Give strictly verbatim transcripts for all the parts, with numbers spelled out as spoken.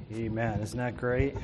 Amen. Isn't that great?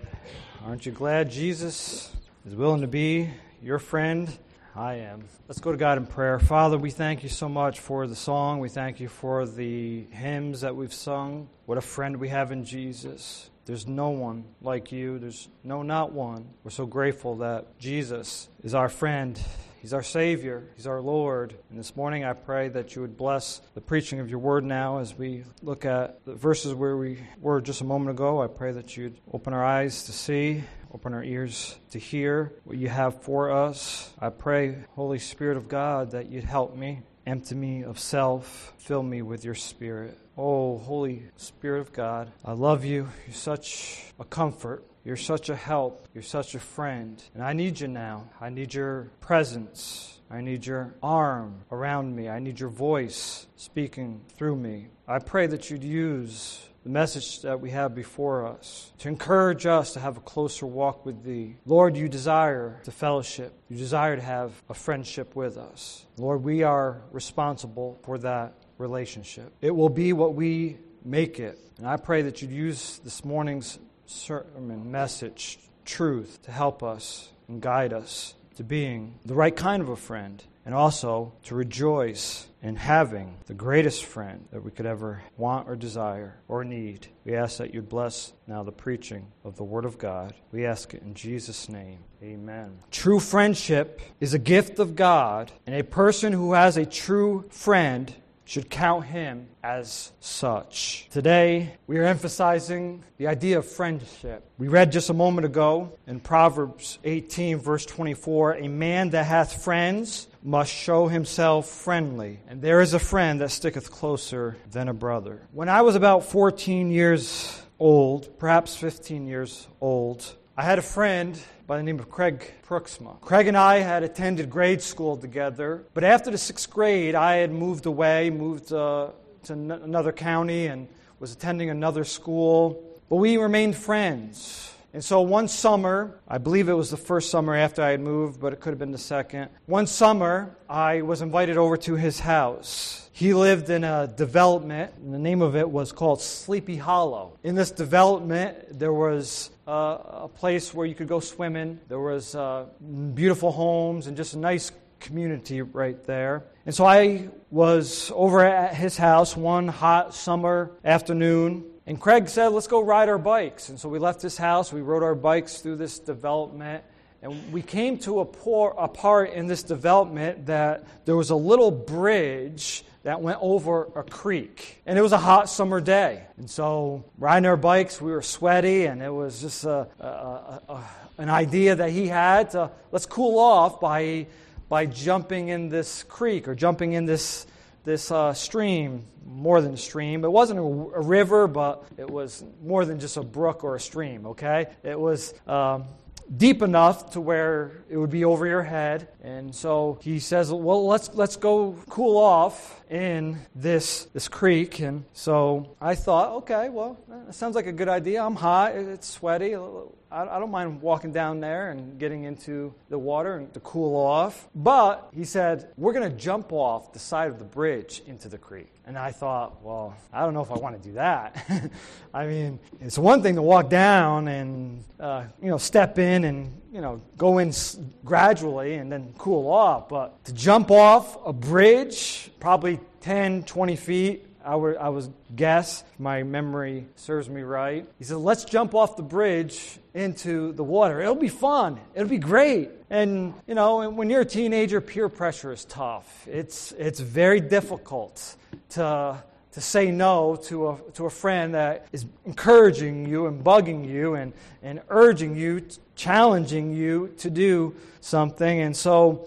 Aren't you glad Jesus is willing to be your friend? I am. Let's go to God in prayer. Father, we thank you so much for the song. We thank you for the hymns that we've sung. What a friend we have in Jesus. There's no one like you. There's no, not one. We're so grateful that Jesus is our friend. He's our Savior. He's our Lord. And this morning I pray that you would bless the preaching of your word now as we look at the verses where we were just a moment ago. I pray that you'd open our eyes to see, open our ears to hear what you have for us. I pray, Holy Spirit of God, that you'd help me, empty me of self, fill me with your Spirit. Oh, Holy Spirit of God, I love you. You're such a comfort. You're such a help. You're such a friend. And I need you now. I need your presence. I need your arm around me. I need your voice speaking through me. I pray that you'd use the message that we have before us to encourage us to have a closer walk with thee. Lord, you desire to fellowship. You desire to have a friendship with us. Lord, we are responsible for that relationship. It will be what we make it. And I pray that you'd use this morning's sermon message, truth, to help us and guide us to being the right kind of a friend, and also to rejoice in having the greatest friend that we could ever want or desire or need. We ask that you bless now the preaching of the Word of God. We ask it in Jesus' name. Amen. True friendship is a gift of God, and a person who has a true friend should count him as such. Today, we are emphasizing the idea of friendship. We read just a moment ago in Proverbs eighteen, verse twenty-four, a man that hath friends must show himself friendly, and there is a friend that sticketh closer than a brother. When I was about fourteen years old, perhaps fifteen years old, I had a friend by the name of Craig Brooksma. Craig and I had attended grade school together, but after the sixth grade, I had moved away, moved uh, to n- another county and was attending another school, but we remained friends. And so one summer, I believe it was the first summer after I had moved, but it could have been the second. One summer, I was invited over to his house. He lived in a development, and the name of it was called Sleepy Hollow. In this development, there was uh, a place where you could go swimming. There was uh, beautiful homes and just a nice community right there. And so I was over at his house one hot summer afternoon, and Craig said, let's go ride our bikes. And so we left his house, we rode our bikes through this development, and we came to a, por- a part in this development that there was a little bridge that went over a creek. And it was a hot summer day. And so riding our bikes, we were sweaty, and it was just a, a, a, a, an idea that he had to, let's cool off by by jumping in this creek or jumping in this this uh, stream, more than a stream. It wasn't a, a river, but it was more than just a brook or a stream, okay? It was um, deep enough to where it would be over your head. And so he says, well, let's let's go cool off in this this creek. And so I thought, okay, well, that sounds like a good idea. I'm hot, it's sweaty. I don't mind walking down there and getting into the water and to cool off. But he said, we're going to jump off the side of the bridge into the creek. And I thought, well, I don't know if I want to do that. I mean, it's one thing to walk down and, uh, you know, step in and, you know, go in gradually and then cool off. But to jump off a bridge, probably ten, twenty feet, I would, I was guess, if my memory serves me right. He said, let's jump off the bridge into the water. It'll be fun. It'll be great. And, you know, when you're a teenager, peer pressure is tough. It's it's very difficult to to say no to a to a friend that is encouraging you and bugging you and, and urging you, challenging you to do something. And so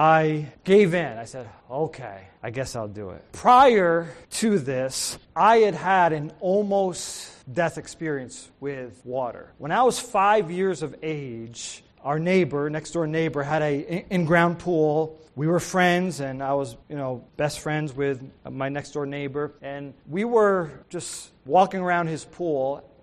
I gave in. I said, okay, I guess I'll do it. Prior to this, I had had an almost death experience with water. When I was five years of age, our neighbor, next door neighbor, had a in-ground pool. We were friends, and I was, you know, best friends with my next door neighbor. And we were just walking around his pool,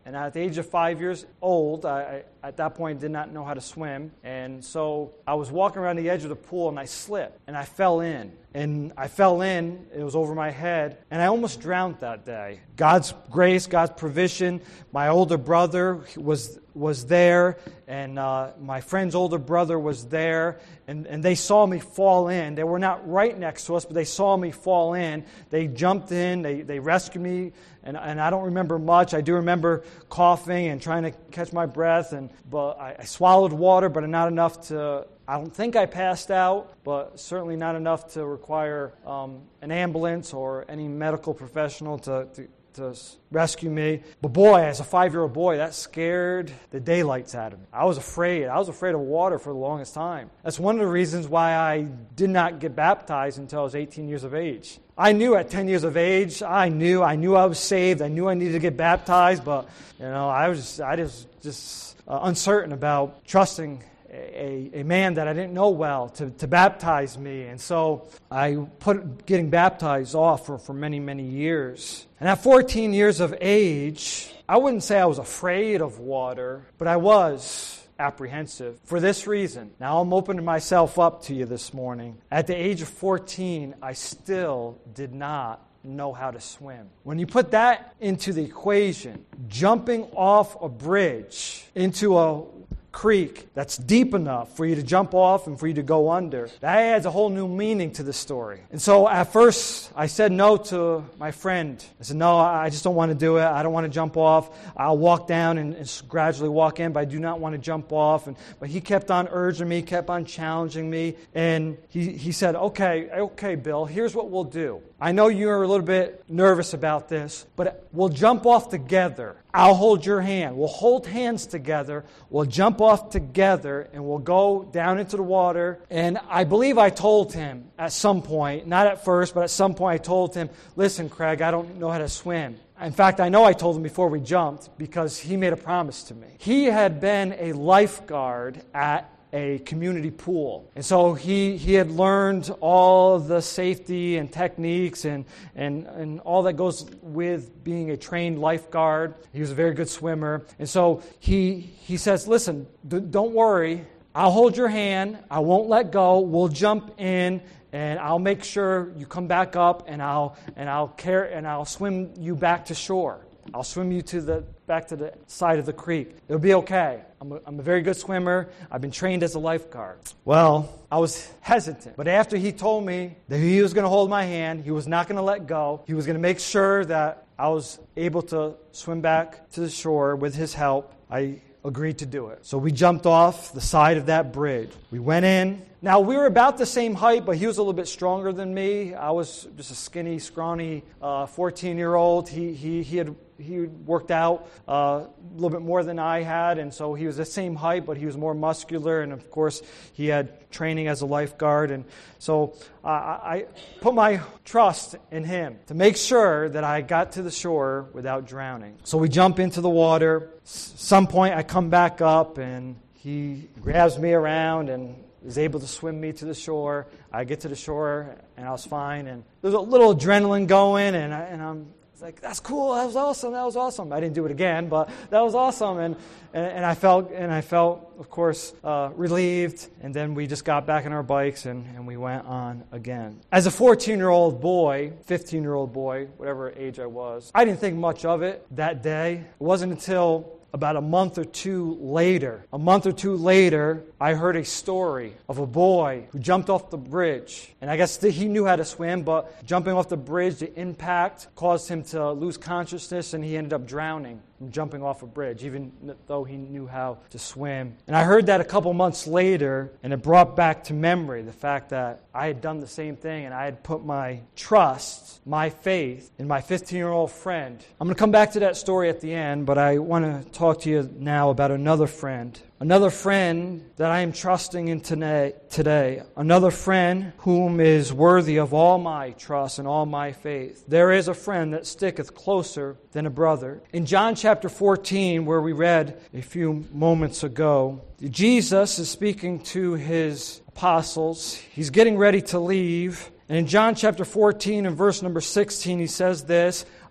And at the age of five years old, I, I at that point did not know how to swim. And so I was walking around the edge of the pool and I slipped and I fell in. And I fell in, it was over my head, and I almost drowned that day. God's grace, God's provision, my older brother was was there, and uh, my friend's older brother was there, and, and they saw me fall in. They were not right next to us, but they saw me fall in. They jumped in, they, they rescued me, and, and I don't remember much. I do remember coughing and trying to catch my breath, and but I, I swallowed water, but not enough to... I don't think I passed out, but certainly not enough to require um, an ambulance or any medical professional to, to, to rescue me. But boy, as a five-year-old boy, that scared the daylights out of me. I was afraid. I was afraid of water for the longest time. That's one of the reasons why I did not get baptized until I was eighteen years of age. I knew at ten years of age, I knew, I knew I was saved. I knew I needed to get baptized, but you know, I was just, I just, just uh, uncertain about trusting A, a man that I didn't know well to, to baptize me. And so I put getting baptized off for, for many, many years. And at fourteen years of age, I wouldn't say I was afraid of water, but I was apprehensive for this reason. Now I'm opening myself up to you this morning. At the age of fourteen, I still did not know how to swim. When you put that into the equation, jumping off a bridge into a creek that's deep enough for you to jump off and for you to go under, that adds a whole new meaning to the story. And so at first I said no to my friend. I said, no, I just don't want to do it. I don't want to jump off. I'll walk down and, and gradually walk in, but I do not want to jump off. And but he kept on urging me, kept on challenging me, and he, he said, okay, okay, Bill, here's what we'll do. I know you're a little bit nervous about this, but we'll jump off together. I'll hold your hand. We'll hold hands together. We'll jump off together, and we'll go down into the water. And I believe I told him at some point, not at first, but at some point I told him, listen, Craig, I don't know how to swim. In fact, I know I told him before we jumped because he made a promise to me. He had been a lifeguard at a community pool. And so he, he had learned all the safety and techniques and, and, and all that goes with being a trained lifeguard. He was a very good swimmer. And so he, he says, listen, d- don't worry. I'll hold your hand. I won't let go. We'll jump in, and I'll make sure you come back up, and I'll and I'll care and I'll swim you back to shore. I'll swim you to the back to the side of the creek. It'll be okay. I'm a, I'm a very good swimmer. I've been trained as a lifeguard. Well, I was hesitant. But after he told me that he was going to hold my hand, he was not going to let go, he was going to make sure that I was able to swim back to the shore with his help, I agreed to do it. So we jumped off the side of that bridge. We went in. Now, we were about the same height, but he was a little bit stronger than me. I was just a skinny, scrawny uh, fourteen-year-old. He he he had he worked out uh, a little bit more than I had, and so he was the same height, but he was more muscular, and of course, he had training as a lifeguard. And so uh, I put my trust in him to make sure that I got to the shore without drowning. So we jump into the water. S- some point, I come back up, and he grabs me around and is able to swim me to the shore. I get to the shore, and I was fine. And there's a little adrenaline going, and, I, and I'm like, that's cool. That was awesome. That was awesome. I didn't do it again, but that was awesome. And and, and I felt, and I felt, of course, uh, relieved. And then we just got back on our bikes, and, and we went on again. As a fourteen-year-old boy, fifteen-year-old boy, whatever age I was, I didn't think much of it that day. It wasn't until about a month or two later, a month or two later, I heard a story of a boy who jumped off the bridge. And I guess he knew how to swim, but jumping off the bridge, the impact caused him to lose consciousness, and he ended up drowning from jumping off a bridge, even though he knew how to swim. And I heard that a couple months later, and it brought back to memory the fact that I had done the same thing, and I had put my trust, my faith, in my fifteen-year-old friend. I'm going to come back to that story at the end, but I want to talk to you now about another friend. Another friend that I am trusting in today. Another friend whom is worthy of all my trust and all my faith. There is a friend that sticketh closer than a brother. In John chapter fourteen, where we read a few moments ago, Jesus is speaking to his apostles. He's getting ready to leave. And in John chapter fourteen and verse number sixteen, he says this,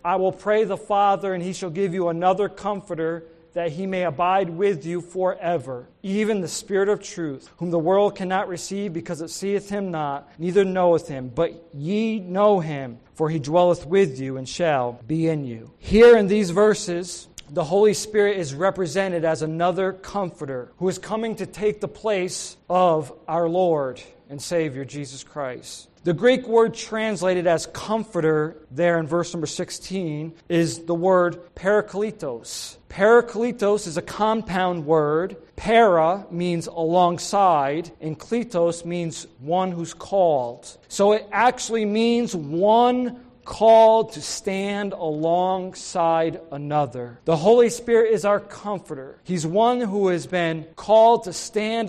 I will pray the Father, and He shall give you another Comforter, that He may abide with you forever, even the Spirit of truth, whom the world cannot receive, because it seeth Him not, neither knoweth Him. But ye know Him, for He dwelleth with you, and shall be in you. Here in these verses, the Holy Spirit is represented as another Comforter, who is coming to take the place of our Lord and Savior, Jesus Christ. The Greek word translated as comforter there in verse number sixteen is the word parakletos. Parakletos is a compound word. Para means alongside, and kletos means one who's called. So it actually means one called to stand alongside another. The Holy Spirit is our comforter. He's one who has been called to stand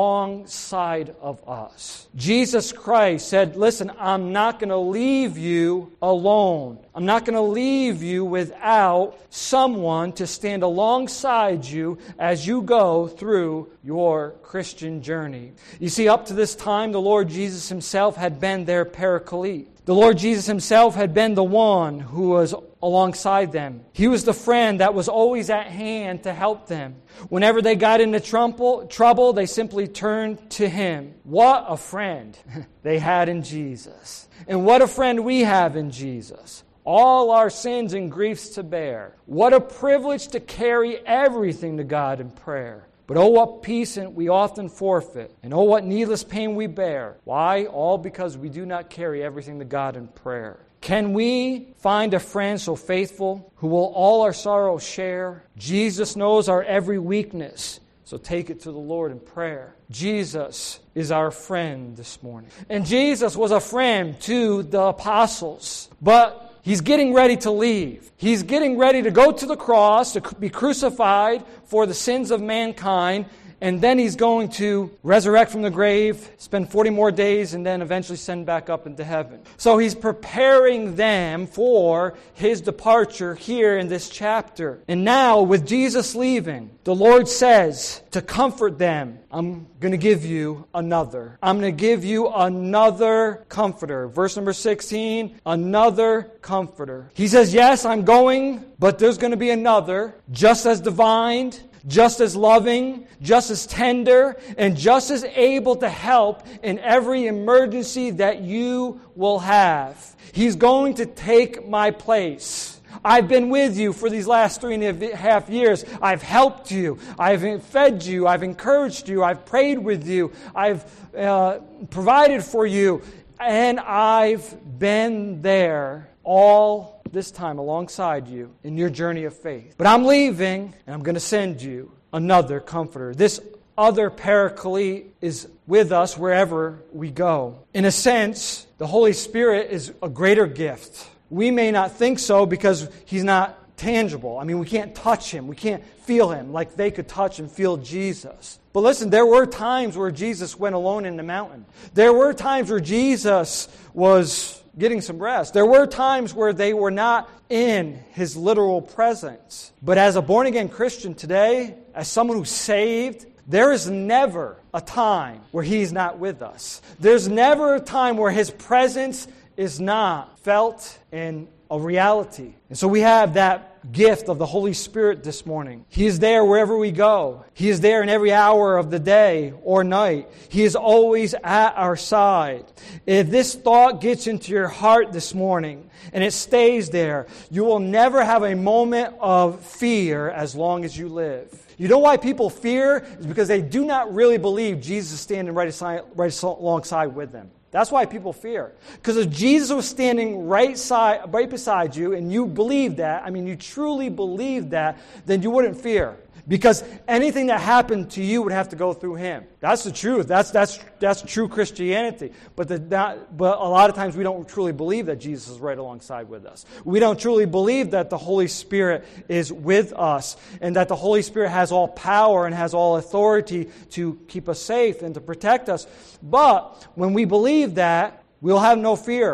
alongside of us. Jesus Christ said, listen, I'm not going to leave you alone. I'm not going to leave you without someone to stand alongside you as you go through your Christian journey. You see, up to this time, the Lord Jesus Himself had been their paraclete. The Lord Jesus Himself had been the one who was alongside them. He was the friend that was always at hand to help them. Whenever they got into trouble, trouble, they simply turned to Him. What a friend they had in Jesus. And what a friend we have in Jesus. All our sins and griefs to bear. What a privilege to carry everything to God in prayer. But oh, what peace we often forfeit, and oh, what needless pain we bear. Why? All because we do not carry everything to God in prayer. Can we find a friend so faithful who will all our sorrows share? Jesus knows our every weakness, so take it to the Lord in prayer. Jesus is our friend this morning. And Jesus was a friend to the apostles, but He's getting ready to leave. He's getting ready to go to the cross, to be crucified for the sins of mankind, and then He's going to resurrect from the grave, spend forty more days, and then eventually send back up into heaven. So He's preparing them for His departure here in this chapter. And now, with Jesus leaving, the Lord says to comfort them, I'm going to give you another. I'm going to give you another comforter. Verse number sixteen, another comforter. He says, yes, I'm going, but there's going to be another, just as divine, just as loving, just as tender, and just as able to help in every emergency that you will have. He's going to take my place. I've been with you for these last three and a half years. I've helped you. I've fed you. I've encouraged you. I've prayed with you. I've uh, provided for you. And I've been there all this time alongside you in your journey of faith. But I'm leaving, and I'm going to send you another comforter. This other paraclete is with us wherever we go. In a sense, the Holy Spirit is a greater gift. We may not think so because He's not tangible. I mean, we can't touch Him. We can't feel Him like they could touch and feel Jesus. But listen, there were times where Jesus went alone in the mountain. There were times where Jesus was getting some rest. There were times where they were not in His literal presence. But as a born-again Christian today, as someone who's saved, there is never a time where He's not with us. There's never a time where His presence is not felt in a reality. And so we have that gift of the Holy Spirit this morning. He is there wherever we go. He is there in every hour of the day or night. He is always at our side. If this thought gets into your heart this morning and it stays there, you will never have a moment of fear as long as you live. You know why people fear? It's because they do not really believe Jesus is standing right, aside, right alongside with them. That's why people fear. Because if Jesus was standing right side, right beside you, and you believe that, I mean, you truly believe that, then you wouldn't fear. Because anything that happened to you would have to go through Him. That's the truth. That's that's that's true Christianity. But the, not, but a lot of times we don't truly believe that Jesus is right alongside with us. We don't truly believe that the Holy Spirit is with us and that the Holy Spirit has all power and has all authority to keep us safe and to protect us. But when we believe that, we'll have no fear.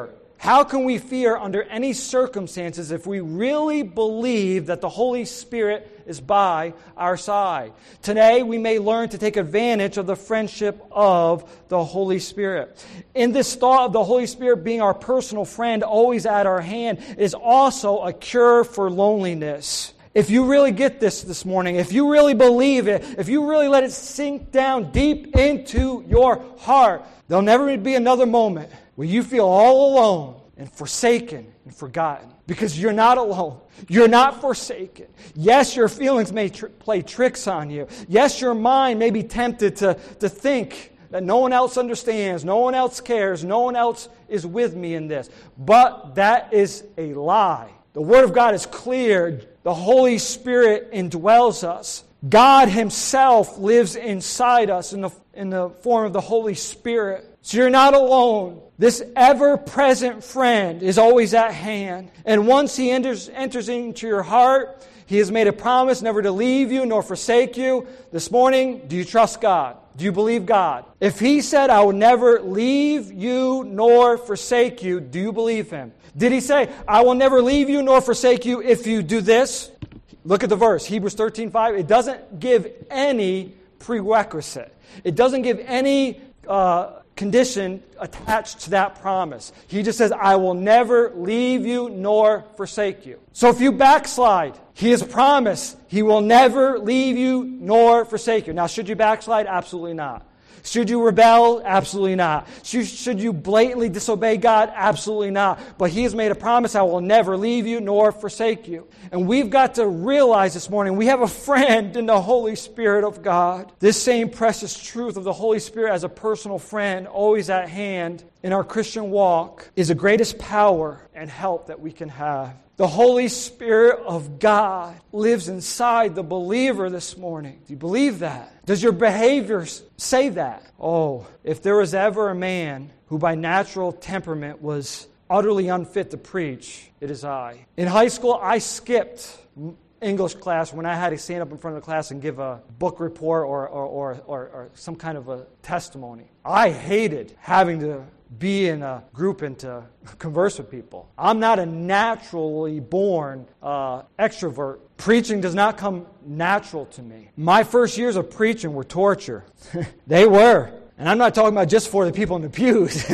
How can we fear under any circumstances if we really believe that the Holy Spirit is by our side? Today, we may learn to take advantage of the friendship of the Holy Spirit. In this thought of the Holy Spirit being our personal friend, always at our hand, is also a cure for loneliness. If you really get this this morning, if you really believe it, if you really let it sink down deep into your heart, there'll never be another moment where you feel all alone and forsaken and forgotten. Because you're not alone. You're not forsaken. Yes, your feelings may tr- play tricks on you. Yes, your mind may be tempted to, to think that no one else understands, no one else cares, no one else is with me in this. But that is a lie. The Word of God is clear. The Holy Spirit indwells us. God Himself lives inside us in the, in the form of the Holy Spirit. So you're not alone. This ever-present friend is always at hand. And once He enters, enters into your heart, He has made a promise never to leave you nor forsake you. This morning, do you trust God? Do you believe God? If He said, I will never leave you nor forsake you, do you believe Him? Did He say, I will never leave you nor forsake you if you do this? Look at the verse, Hebrews thirteen five. It doesn't give any prerequisite. It doesn't give any uh, condition attached to that promise. He just says, I will never leave you nor forsake you. So if you backslide, He has promised He will never leave you nor forsake you. Now, should you backslide? Absolutely not. Should you rebel? Absolutely not. Should you blatantly disobey God? Absolutely not. But He has made a promise, I will never leave you nor forsake you. And we've got to realize this morning, we have a friend in the Holy Spirit of God. This same precious truth of the Holy Spirit as a personal friend, always at hand in our Christian walk, is the greatest power and help that we can have. The Holy Spirit of God lives inside the believer this morning. Do you believe that? Does your behavior say that? Oh, if there was ever a man who by natural temperament was utterly unfit to preach, it is I. In high school, I skipped English class when I had to stand up in front of the class and give a book report or, or, or, or, or some kind of a testimony. I hated having to be in a group and to converse with people. I'm not a naturally born uh, extrovert. Preaching does not come natural to me. My first years of preaching were torture. They were. And I'm not talking about just for the people in the pews.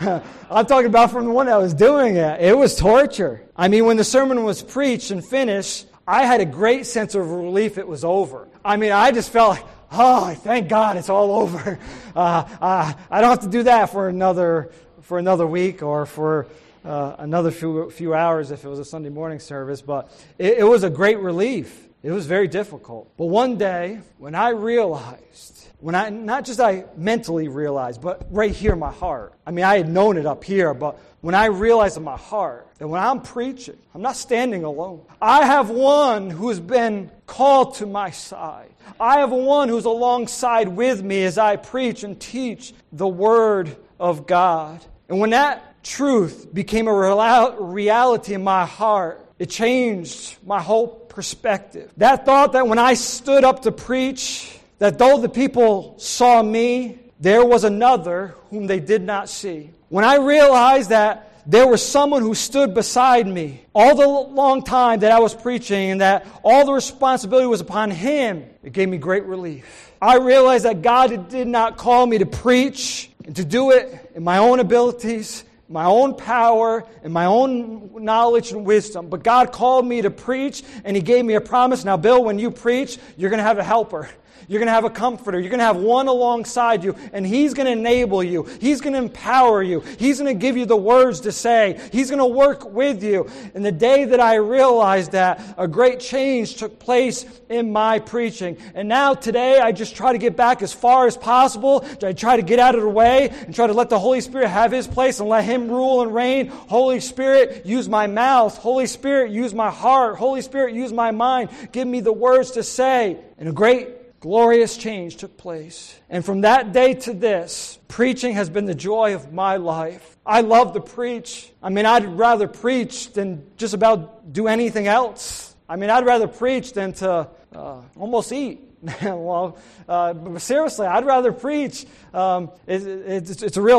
I'm talking about from the one that was doing it. It was torture. I mean, when the sermon was preached and finished, I had a great sense of relief it was over. I mean, I just felt like, oh, thank God it's all over. Uh, uh, I don't have to do that for another for another week or for uh, another few few hours if it was a Sunday morning service. But it, it was a great relief. It was very difficult. But one day, when I realized, when I not just I mentally realized, but right here in my heart. I mean, I had known it up here, but when I realized in my heart that when I'm preaching, I'm not standing alone. I have one who's been called to my side. I have one who's alongside with me as I preach and teach the Word of God. And when that truth became a reality in my heart, it changed my whole perspective. That thought that when I stood up to preach, that though the people saw me, there was another whom they did not see. When I realized that there was someone who stood beside me all the long time that I was preaching and that all the responsibility was upon Him, it gave me great relief. I realized that God did not call me to preach and to do it in my own abilities, my own power, and my own knowledge and wisdom. But God called me to preach, and He gave me a promise. Now, Bill, when you preach, you're going to have a helper. You're going to have a comforter. You're going to have one alongside you, and He's going to enable you. He's going to empower you. He's going to give you the words to say. He's going to work with you. And the day that I realized that, a great change took place in my preaching. And now today, I just try to get back as far as possible. I try to get out of the way and try to let the Holy Spirit have His place and let Him rule and reign. Holy Spirit, use my mouth. Holy Spirit, use my heart. Holy Spirit, use my mind. Give me the words to say. And a great glorious change took place. And from that day to this, preaching has been the joy of my life. I love to preach. I mean, I'd rather preach than just about do anything else. I mean, I'd rather preach than to uh, almost eat. well, uh, but seriously, I'd rather preach. Um, it, it, it's, it's a real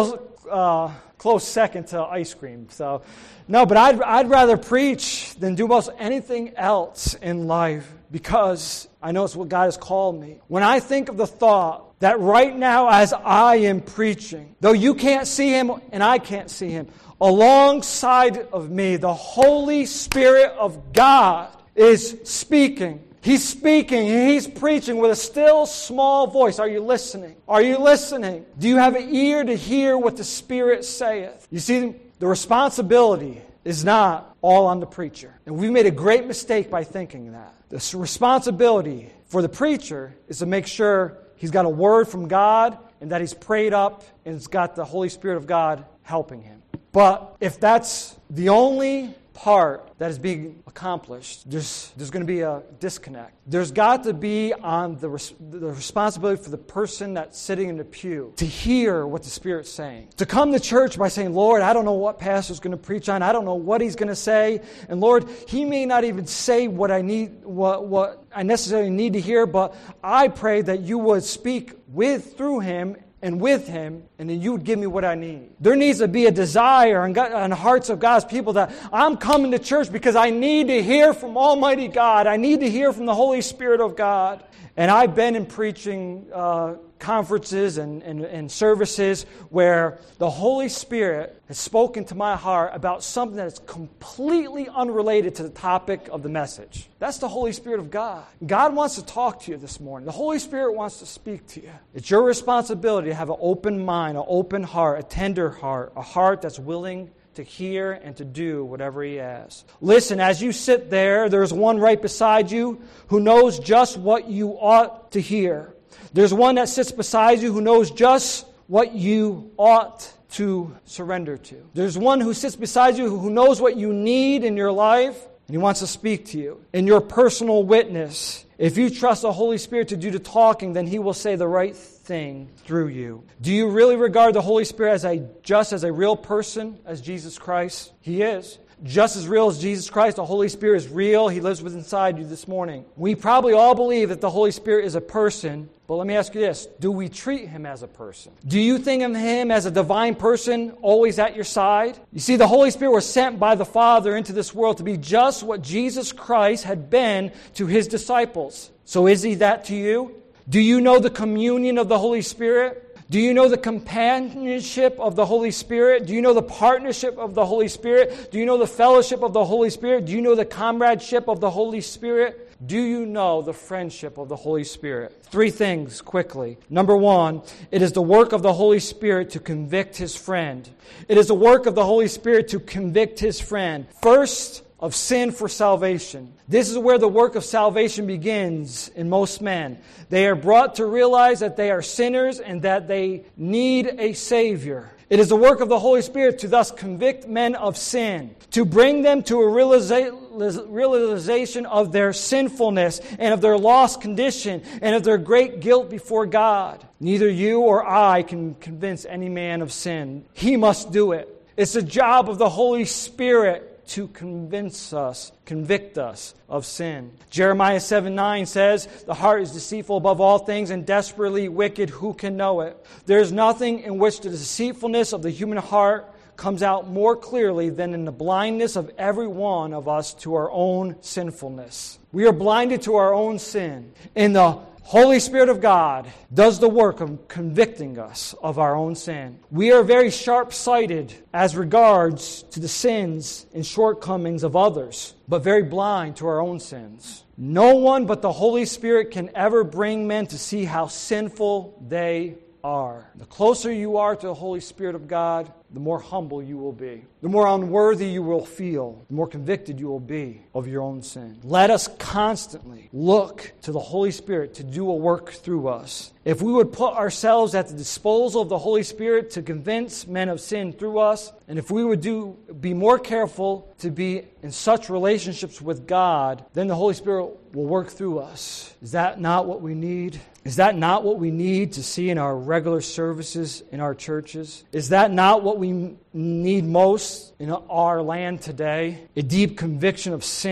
uh, close second to ice cream. So, no, but I'd, I'd rather preach than do most anything else in life because I know it's what God has called me. When I think of the thought that right now as I am preaching, though you can't see Him and I can't see Him, alongside of me, the Holy Spirit of God is speaking. He's speaking. He's preaching with a still small voice. Are you listening? Are you listening? Do you have an ear to hear what the Spirit saith? You see, the responsibility is not all on the preacher. And we made a great mistake by thinking that. The responsibility for the preacher is to make sure he's got a word from God and that he's prayed up and it's got the Holy Spirit of God helping him. But if that's the only part that is being accomplished, there's, there's going to be a disconnect. There's got to be on the, res, the responsibility for the person that's sitting in the pew to hear what the Spirit's saying. To come to church by saying, Lord, I don't know what pastor's going to preach on. I don't know what he's going to say. And Lord, he may not even say what I need, what, what I necessarily need to hear, but I pray that you would speak with, through him, and with Him, and then you would give me what I need. There needs to be a desire in the hearts of God's people that I'm coming to church because I need to hear from Almighty God. I need to hear from the Holy Spirit of God. And I've been in preaching uh, conferences and, and, and services where the Holy Spirit has spoken to my heart about something that is completely unrelated to the topic of the message. That's the Holy Spirit of God. God wants to talk to you this morning. The Holy Spirit wants to speak to you. It's your responsibility to have an open mind, an open heart, a tender heart, a heart that's willing to hear and to do whatever He has. Listen, as you sit there, there's one right beside you who knows just what you ought to hear. There's one that sits beside you who knows just what you ought to surrender to. There's one who sits beside you who knows what you need in your life, and He wants to speak to you. In your personal witness, if you trust the Holy Spirit to do the talking, then He will say the right thing through you. Do you really regard the Holy Spirit as a just as a real person as Jesus Christ? He is. Just as real as Jesus Christ, the Holy Spirit is real. He lives within inside you this morning. We probably all believe that the Holy Spirit is a person, but let me ask you this. Do we treat Him as a person? Do you think of Him as a divine person always at your side? You see, the Holy Spirit was sent by the Father into this world to be just what Jesus Christ had been to His disciples. So is He that to you? Do you know the communion of the Holy Spirit? Do you know the companionship of the Holy Spirit? Do you know the partnership of the Holy Spirit? Do you know the fellowship of the Holy Spirit? Do you know the comradeship of the Holy Spirit? Do you know the friendship of the Holy Spirit? Three things quickly. Number one, it is the work of the Holy Spirit to convict His friend. It is the work of the Holy Spirit to convict His friend. First, of sin for salvation. This is where the work of salvation begins in most men. They are brought to realize that they are sinners and that they need a Savior. It is the work of the Holy Spirit to thus convict men of sin, to bring them to a realiza- realization of their sinfulness and of their lost condition and of their great guilt before God. Neither you or I can convince any man of sin. He must do it. It's the job of the Holy Spirit to convince us, convict us of sin. Jeremiah seven nine says, the heart is deceitful above all things and desperately wicked. Who can know it? There is nothing in which the deceitfulness of the human heart comes out more clearly than in the blindness of every one of us to our own sinfulness. We are blinded to our own sin. In the Holy Spirit of God does the work of convicting us of our own sin. We are very sharp-sighted as regards to the sins and shortcomings of others, but very blind to our own sins. No one but the Holy Spirit can ever bring men to see how sinful they are. The closer you are to the Holy Spirit of God, the more humble you will be. The more unworthy you will feel. The more convicted you will be of your own sin. Let us constantly look to the Holy Spirit to do a work through us. If we would put ourselves at the disposal of the Holy Spirit to convince men of sin through us, and if we would do be more careful to be in such relationships with God, then the Holy Spirit will work through us. Is that not what we need? Is that not what we need to see in our regular services in our churches? Is that not what we need most in our land today? A deep conviction of sin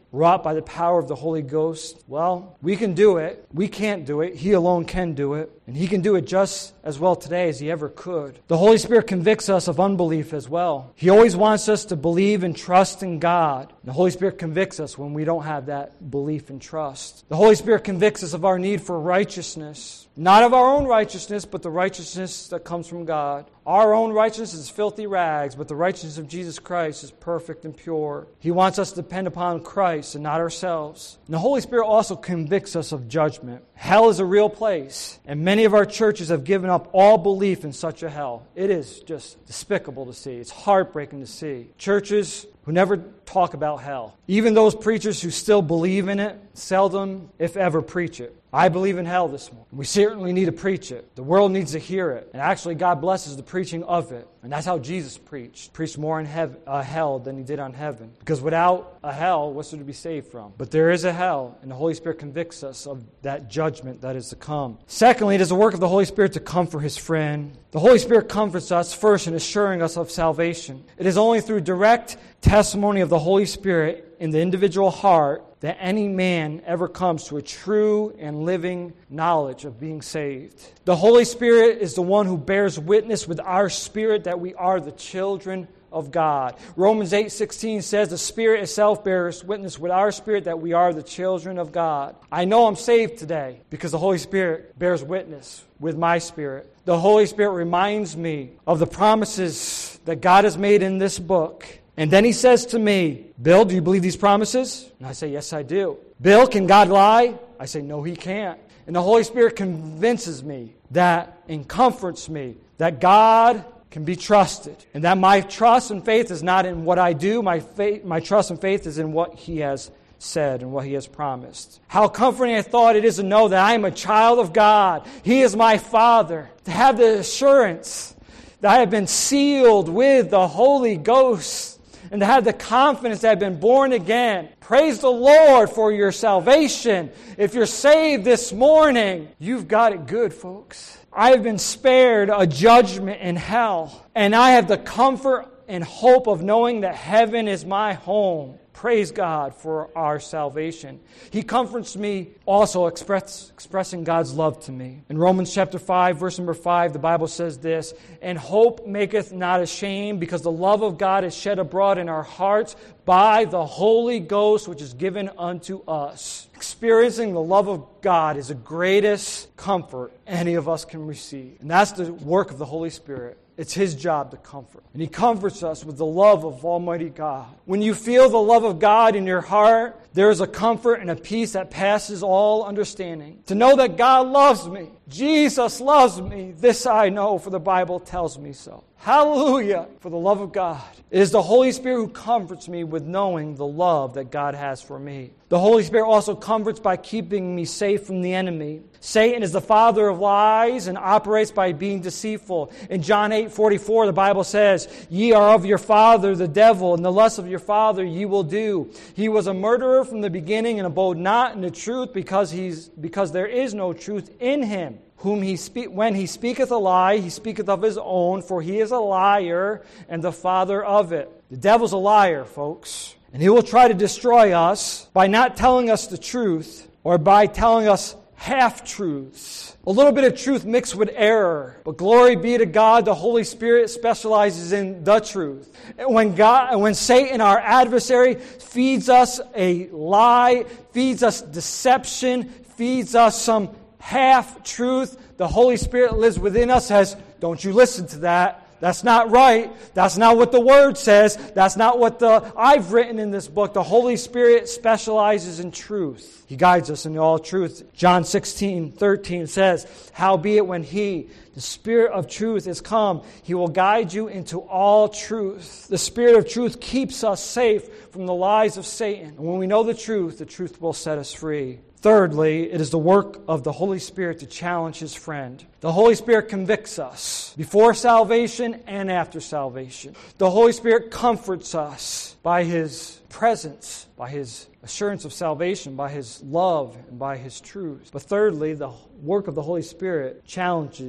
wrought by the power of the Holy Ghost? Well, we can do it. We can't do it. He alone can do it. And He can do it just as well today as He ever could. The Holy Spirit convicts us of unbelief as well. He always wants us to believe and trust in God. The Holy Spirit convicts us when we don't have that belief and trust. The Holy Spirit convicts us of our need for righteousness. Not of our own righteousness, but the righteousness that comes from God. Our own righteousness is filthy rags, but the righteousness of Jesus Christ is perfect and pure. He wants us to depend upon Christ and not ourselves. And the Holy Spirit also convicts us of judgment. Hell is a real place, and many of our churches have given up all belief in such a hell. It is just despicable to see. It's heartbreaking to see. Churches who never talk about hell. Even those preachers who still believe in it, seldom, if ever, preach it. I believe in hell this morning. We certainly need to preach it. The world needs to hear it. And actually, God blesses the preaching of it. And that's how Jesus preached. Preached more in hev- uh, hell than He did on heaven. Because without a hell, what's there to be saved from? But there is a hell, and the Holy Spirit convicts us of that judgment that is to come. Secondly, it is the work of the Holy Spirit to comfort His friend. The Holy Spirit comforts us first in assuring us of salvation. It is only through direct testimony of the Holy Spirit in the individual heart that any man ever comes to a true and living knowledge of being saved. The Holy Spirit is the one who bears witness with our spirit that we are the children of God. Romans eight sixteen says the Spirit itself bears witness with our spirit that we are the children of God. I know I'm saved today because the Holy Spirit bears witness with my spirit. The Holy Spirit reminds me of the promises that God has made in this book. And then He says to me, Bill, do you believe these promises? And I say, yes, I do. Bill, can God lie? I say, no, He can't. And the Holy Spirit convinces me that and comforts me that God can be trusted. And that my trust and faith is not in what I do. My faith, my trust and faith is in what He has said and what He has promised. How comforting I thought it is to know that I am a child of God. He is my Father. To have the assurance that I have been sealed with the Holy Ghost. And to have the confidence that I've been born again. Praise the Lord for your salvation. If you're saved this morning, you've got it good, folks. I have been spared a judgment in hell. And I have the comfort and hope of knowing that heaven is my home. Praise God for our salvation. He comforts me also express, expressing God's love to me. In Romans chapter five, verse number five, the Bible says this, and hope maketh not ashamed, because the love of God is shed abroad in our hearts by the Holy Ghost, which is given unto us. Experiencing the love of God is the greatest comfort any of us can receive. And that's the work of the Holy Spirit. It's His job to comfort. And He comforts us with the love of Almighty God. When you feel the love of God in your heart, there is a comfort and a peace that passes all understanding. To know that God loves me, Jesus loves me, this I know, for the Bible tells me so. Hallelujah for the love of God. It is the Holy Spirit who comforts me with knowing the love that God has for me. The Holy Spirit also comforts by keeping me safe from the enemy. Satan is the father of lies and operates by being deceitful. In John eight forty-four, the Bible says, ye are of your father, the devil, and the lust of your father ye will do. He was a murderer from the beginning and abode not in the truth, because he's because there is no truth in him. Whom he speak, when he speaketh a lie, he speaketh of his own, for he is a liar and the father of it. The devil's a liar, folks. And he will try to destroy us by not telling us the truth or by telling us half-truths. A little bit of truth mixed with error. But glory be to God, the Holy Spirit specializes in the truth. And when God, when Satan, our adversary, feeds us a lie, feeds us deception, feeds us some half-truth, the Holy Spirit lives within us, says, don't you listen to that. That's not right. That's not what the Word says. That's not what the I've written in this book. The Holy Spirit specializes in truth. He guides us in all truth. John sixteen thirteen says, howbeit when He, the Spirit of truth, is come, He will guide you into all truth. The Spirit of truth keeps us safe from the lies of Satan. And when we know the truth, the truth will set us free. Thirdly, it is the work of the Holy Spirit to challenge His friend. The Holy Spirit convicts us before salvation and after salvation. The Holy Spirit comforts us by His presence, by His assurance of salvation, by His love, and by His truth. But thirdly, the work of the Holy Spirit challenges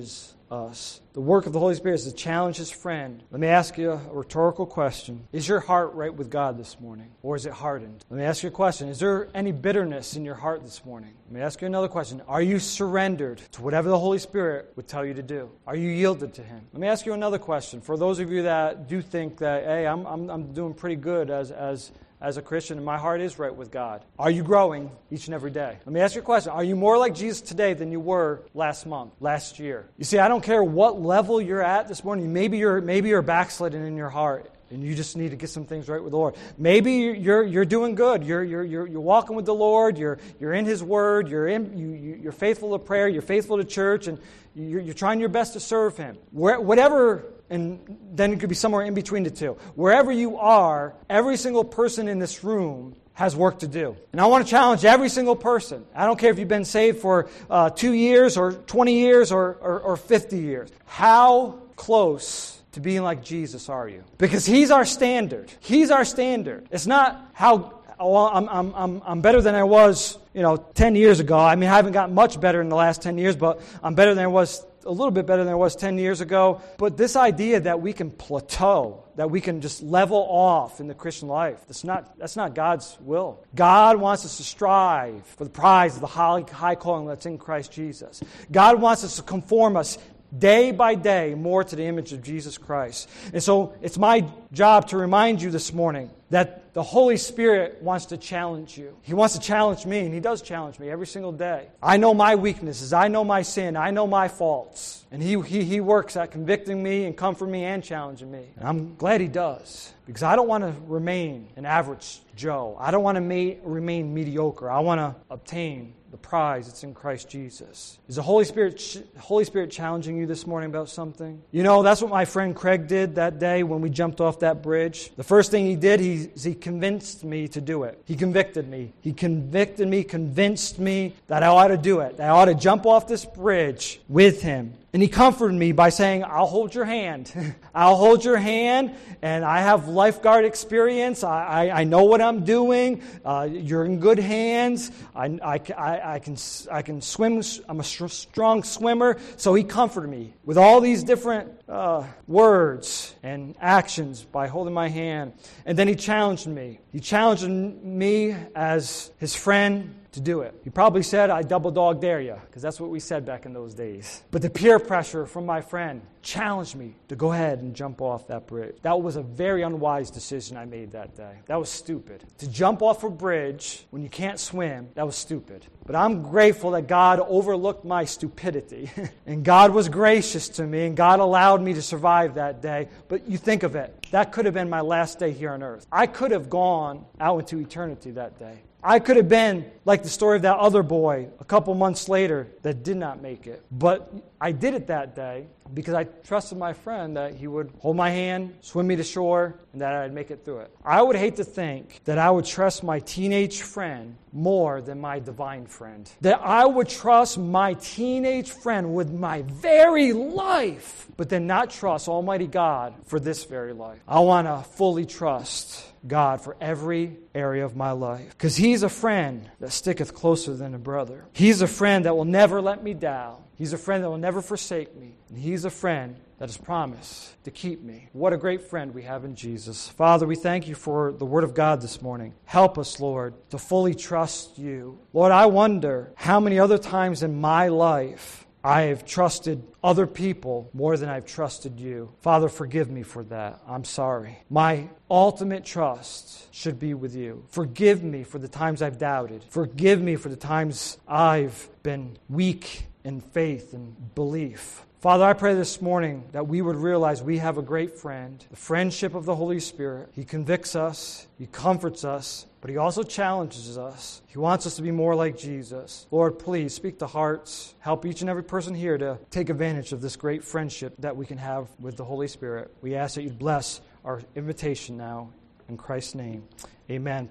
us. The work of the Holy Spirit is to challenge His friend. Let me ask you a rhetorical question. Is your heart right with God this morning? Or is it hardened? Let me ask you a question. Is there any bitterness in your heart this morning? Let me ask you another question. Are you surrendered to whatever the Holy Spirit would tell you to do? Are you yielded to Him? Let me ask you another question. For those of you that do think that, hey, I'm I'm, I'm doing pretty good as as As a Christian, and my heart is right with God. Are you growing each and every day? Let me ask you a question. Are you more like Jesus today than you were last month, last year? You see, I don't care what level you're at this morning. Maybe you're maybe you're backslidden in your heart, and you just need to get some things right with the Lord. Maybe you're you're doing good. You're you're you're you're walking with the Lord. You're you're in His Word. You're in you, you you're faithful to prayer. You're faithful to church, and you're you're trying your best to serve Him. Where, whatever. And then it could be somewhere in between the two. Wherever you are, every single person in this room has work to do. And I want to challenge every single person. I don't care if you've been saved for uh, two years or twenty years or, or, or fifty years. How close to being like Jesus are you? Because He's our standard. He's our standard. It's not how... Oh, I'm I'm I'm I'm better than I was, you know, ten years ago. I mean, I haven't gotten much better in the last ten years, but I'm better than I was, a little bit better than I was ten years ago. But this idea that we can plateau, that we can just level off in the Christian life, that's not that's not God's will. God wants us to strive for the prize of the high, high calling that's in Christ Jesus. God wants us to conform us day by day more to the image of Jesus Christ. And so it's my job to remind you this morning that the Holy Spirit wants to challenge you. He wants to challenge me, and He does challenge me every single day. I know my weaknesses. I know my sin. I know my faults. And He He, he works at convicting me and comforting me and challenging me. And I'm glad He does, because I don't want to remain an average Joe. I don't want to ma- remain mediocre. I want to obtain the prize that's in Christ Jesus. Is the Holy Spirit ch- Holy Spirit challenging you this morning about something? You know, that's what my friend Craig did that day when we jumped off that bridge. The first thing he did, he, is he convinced me to do it. He convicted me. He convicted me, convinced me that I ought to do it. That I ought to jump off this bridge with him. And he comforted me by saying, I'll hold your hand. I'll hold your hand, and I have lifeguard experience. I, I, I know what I'm doing. Uh, you're in good hands. I, I, I, I, can, I can swim. I'm a strong swimmer. So he comforted me with all these different uh, words and actions by holding my hand. And then he challenged me. He challenged me as his friend to do it. He probably said, I double dog dare you, because that's what we said back in those days. But the peer pressure from my friend challenged me to go ahead and jump off that bridge. That was a very unwise decision I made that day. That was stupid. To jump off a bridge when you can't swim, that was stupid. But I'm grateful that God overlooked my stupidity. And God was gracious to me, and God allowed me to survive that day. But you think of it. That could have been my last day here on earth. I could have gone out into eternity that day. I could have been like the story of that other boy a couple months later that did not make it. But I did it that day because I trusted my friend that he would hold my hand, swim me to shore, and that I'd make it through it. I would hate to think that I would trust my teenage friend more than my divine friend. That I would trust my teenage friend with my very life, but then not trust Almighty God for this very life. I want to fully trust God for every area of my life. Because He's a friend that sticketh closer than a brother. He's a friend that will never let me down. He's a friend that will never forsake me. And He's a friend that has promised to keep me. What a great friend we have in Jesus. Father, we thank You for the Word of God this morning. Help us, Lord, to fully trust You. Lord, I wonder how many other times in my life I have trusted other people more than I've trusted You. Father, forgive me for that. I'm sorry. My ultimate trust should be with You. Forgive me for the times I've doubted. Forgive me for the times I've been weak in faith and belief. Father, I pray this morning that we would realize we have a great friend, the friendship of the Holy Spirit. He convicts us, He comforts us, but He also challenges us. He wants us to be more like Jesus. Lord, please speak to hearts. Help each and every person here to take advantage of this great friendship that we can have with the Holy Spirit. We ask that You bless our invitation now. In Christ's name, amen.